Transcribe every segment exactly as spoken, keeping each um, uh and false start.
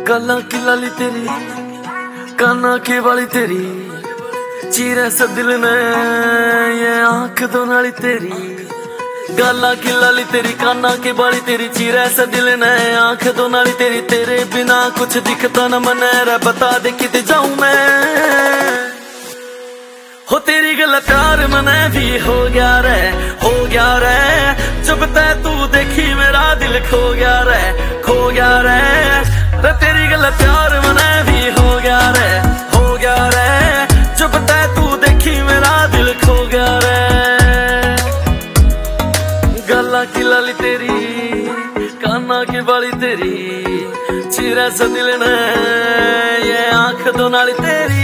गल्ला की लाली तेरी, काना की वाली तेरी, चीरे सा दिल ने ये आंख दो नाली तेरी। गल्ला की लाली तेरी, काना की वाली तेरी, चीरे सा दिल ने आंख दो नाली तेरी। तेरे बिना कुछ दिखता न मने रे, बता दे किते जाऊं मैं। हो तेरी गल प्यार मने भी हो गया रे, हो गया रे। जब तै तू देखी मेरा दिल खो गया रे, खो गया रे। रे तेरी गल प्यार मने भी हो गया रे, हो गया रे। जब तै तू देखी मेरा दिल खो गया रे। गल्ला की लाली तेरी, काना की वाली तेरी, चीरे सा दिल ने ये आंख दो नाली तेरी।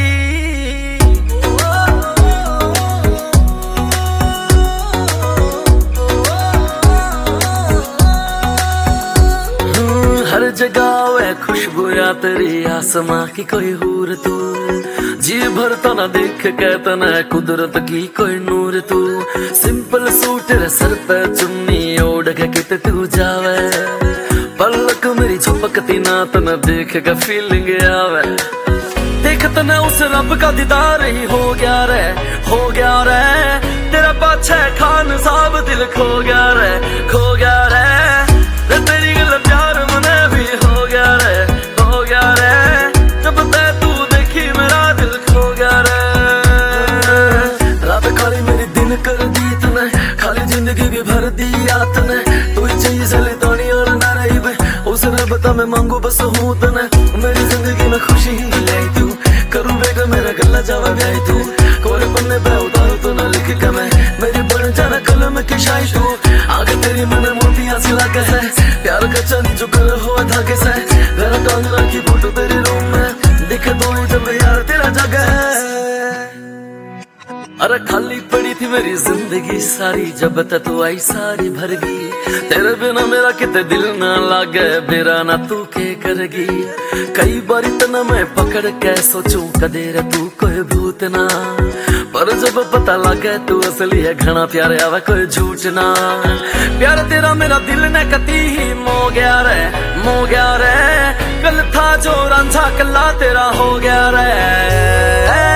हर जगह है खुशबू या तेरी, आसमां की कोई हूर तू। जी भर तो ना देख कहता ना कुदरत की कोई नूर तू। सिंपल सूट रे सर पे चुन्नी ओढ़ के किते तू जावे। पलक मेरी झपकती ना तो ना देख के फीलिंग आवे। देखत ना उस रब का दीदार ही हो गया रे, हो गया रे। तेरा पाछे खान साहब दिल खो गया रे, खो गया रे। रे तेरी गल प्यार मने भी हो गया रे, हो गया रे। जब तै तू देखी मेरा दिल खो गया रे। रात खाली मेरी दिन कर दी तूने, खाली जिंदगी भी भर दी याद ने। तू ही चाहिए चले तानी और ना रही बे, उस रब ता मैं मांगू बस हूँ तने। मेरी जिंदगी में खुशी ही ले तू, करूँ बेटा मेरा गला जावा ब्याह तू। कोरे पन्ने पे उतारू तो ना लिख के मैं, मेरी बन जाना कलम की शाही तू। आगे तेरी मन मोतियां सी लागे है, प्यार का चंद जो कर हो धागे से। मेरा कांगड़ा की फोटो तेरे रूम में दिखे दो जब यार तेरा जगह है। अरे खाली पड़ी थी मेरी जिंदगी सारी, जब तक तू आई सारी भर गई। तेरे बिना मेरा किते दिल ना लागे, मेरा ना तू के करगी। कई बार इतना मैं पकड़ के सोचूं कदे रे तू कोई भूत ना। पर जब पता लगे तू असली है, घना प्यार आवे कोई झूठ ना। प्यार तेरा मेरा दिल ने कती ही मो गया रे, मो गया रे। कल था जो रांझा कल्ला तेरा हो गया रे।